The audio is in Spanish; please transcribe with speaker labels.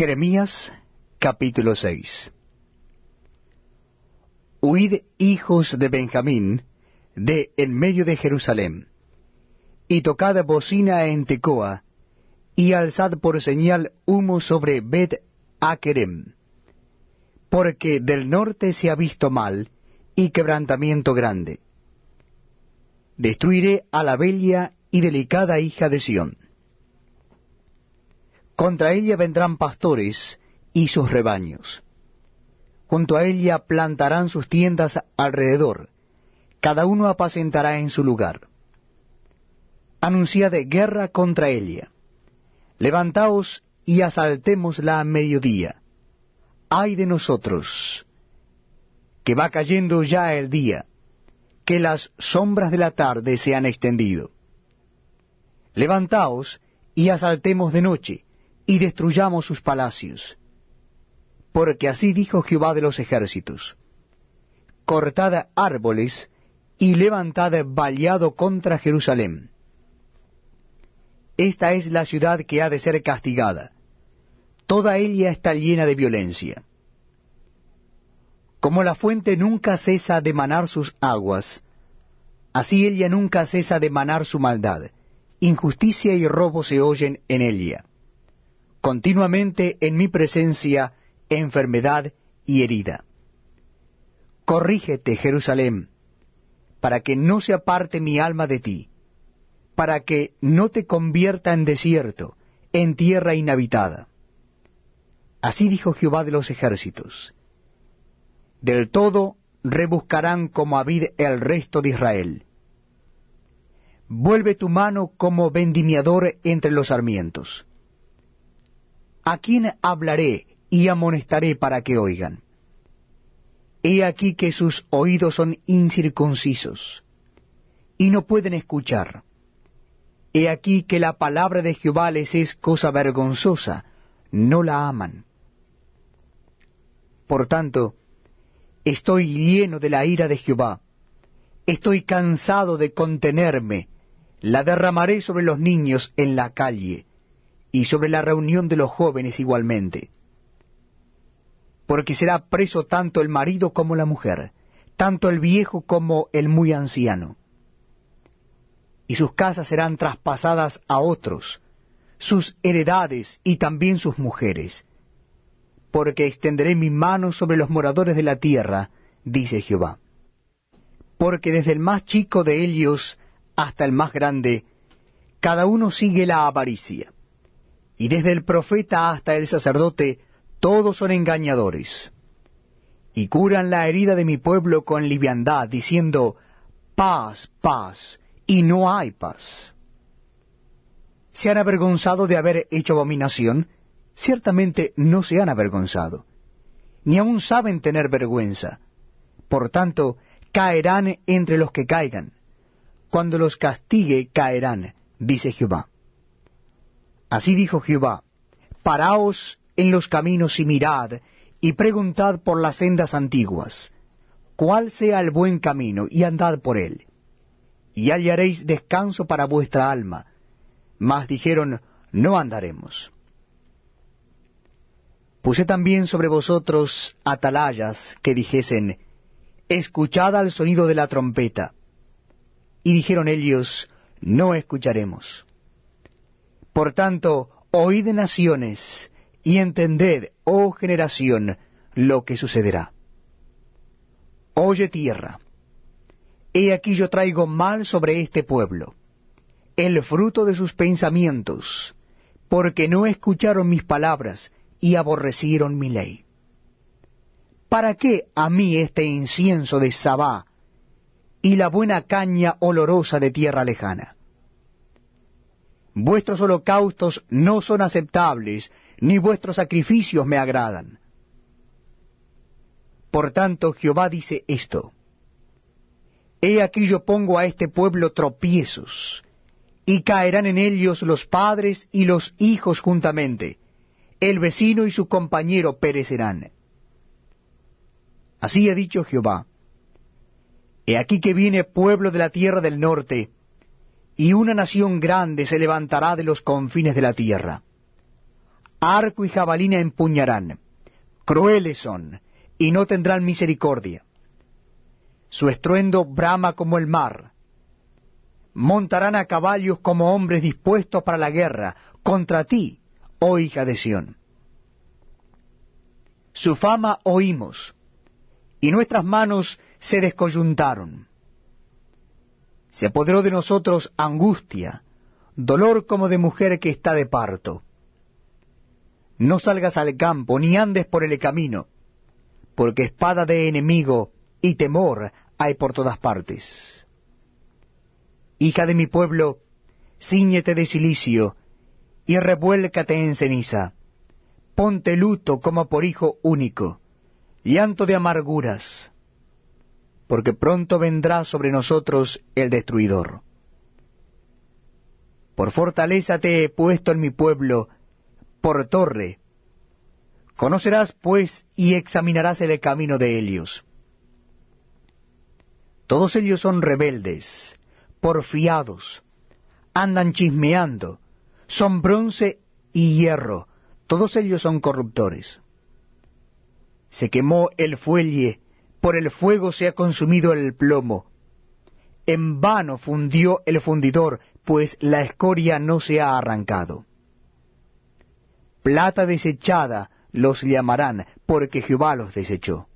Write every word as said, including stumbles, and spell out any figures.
Speaker 1: Jeremías capítulo seis. Huid, hijos de Benjamín, de en medio de Jerusalén, y tocad bocina en Tecoa, y alzad por señal humo sobre Bet Akerem, porque del norte se ha visto mal, y quebrantamiento grande. Destruiré a la bella y delicada hija de Sión. Contra ella vendrán pastores y sus rebaños. Junto a ella plantarán sus tiendas alrededor, cada uno apacentará en su lugar. Anunciad guerra contra ella. Levantaos y asaltémosla a mediodía. Ay de nosotros, que va cayendo ya el día, que las sombras de la tarde se han extendido. Levantaos y asaltemos de noche, y destruyamos sus palacios. Porque así dijo Jehová de los ejércitos: cortad árboles y levantad vallado contra Jerusalén. Esta es la ciudad que ha de ser castigada. Toda ella está llena de violencia. Como la fuente nunca cesa de manar sus aguas, así ella nunca cesa de manar su maldad. Injusticia y robo se oyen en ella. Continuamente en mi presencia enfermedad y herida. Corrígete, Jerusalén, para que no se aparte mi alma de ti, para que no te convierta en desierto, en tierra inhabitada. Así dijo Jehová de los ejércitos: del todo rebuscarán como a vid el resto de Israel. Vuelve tu mano como vendimiador entre los sarmientos. ¿A quién hablaré y amonestaré para que oigan? He aquí que sus oídos son incircuncisos, y no pueden escuchar. He aquí que la palabra de Jehová les es cosa vergonzosa, no la aman. Por tanto, estoy lleno de la ira de Jehová, estoy cansado de contenerme, la derramaré sobre los niños en la calle, y sobre la reunión de los jóvenes igualmente. Porque será preso tanto el marido como la mujer, tanto el viejo como el muy anciano. Y sus casas serán traspasadas a otros, sus heredades y también sus mujeres. Porque extenderé mi mano sobre los moradores de la tierra, dice Jehová. Porque desde el más chico de ellos hasta el más grande, cada uno sigue la avaricia. Y desde el profeta hasta el sacerdote, todos son engañadores. Y curan la herida de mi pueblo con liviandad, diciendo: paz, paz, y no hay paz. ¿Se han avergonzado de haber hecho abominación? Ciertamente no se han avergonzado, ni aun saben tener vergüenza. Por tanto, caerán entre los que caigan. Cuando los castigue, caerán, dice Jehová. Así dijo Jehová: paraos en los caminos y mirad, y preguntad por las sendas antiguas, cuál sea el buen camino, y andad por él, y hallaréis descanso para vuestra alma. Mas dijeron: no andaremos. Puse también sobre vosotros atalayas que dijesen: escuchad al sonido de la trompeta. Y dijeron ellos: no escucharemos. Por tanto, oíd naciones, y entended, oh generación, lo que sucederá. Oye tierra, he aquí yo traigo mal sobre este pueblo, el fruto de sus pensamientos, porque no escucharon mis palabras, y aborrecieron mi ley. ¿Para qué a mí este incienso de Sabá, y la buena caña olorosa de tierra lejana? Vuestros holocaustos no son aceptables, ni vuestros sacrificios me agradan. Por tanto, Jehová dice esto: he aquí yo pongo a este pueblo tropiezos, y caerán en ellos los padres y los hijos juntamente, el vecino y su compañero perecerán. Así ha dicho Jehová: he aquí que viene pueblo de la tierra del norte, y una nación grande se levantará de los confines de la tierra. arco y jabalina empuñarán, crueles son, y no tendrán misericordia. Su estruendo brama como el mar. Montarán a caballos como hombres dispuestos para la guerra, contra ti, oh hija de Sión. Su fama oímos, y nuestras manos se descoyuntaron. Se apoderó de nosotros angustia, dolor como de mujer que está de parto. No salgas al campo, ni andes por el camino, porque espada de enemigo y temor hay por todas partes. Hija de mi pueblo, cíñete de cilicio, y revuélcate en ceniza. Ponte luto como por hijo único, llanto de amarguras, porque pronto vendrá sobre nosotros el destruidor. Por fortaleza te he puesto en mi pueblo, por torre. Conocerás, pues, y examinarás el camino de ellos. Todos ellos son rebeldes, porfiados, andan chismeando, son bronce y hierro, todos ellos son corruptores. Se quemó el fuelle, por el fuego se ha consumido el plomo. En vano fundió el fundidor, pues la escoria no se ha arrancado. Plata desechada los llamarán, porque Jehová los desechó.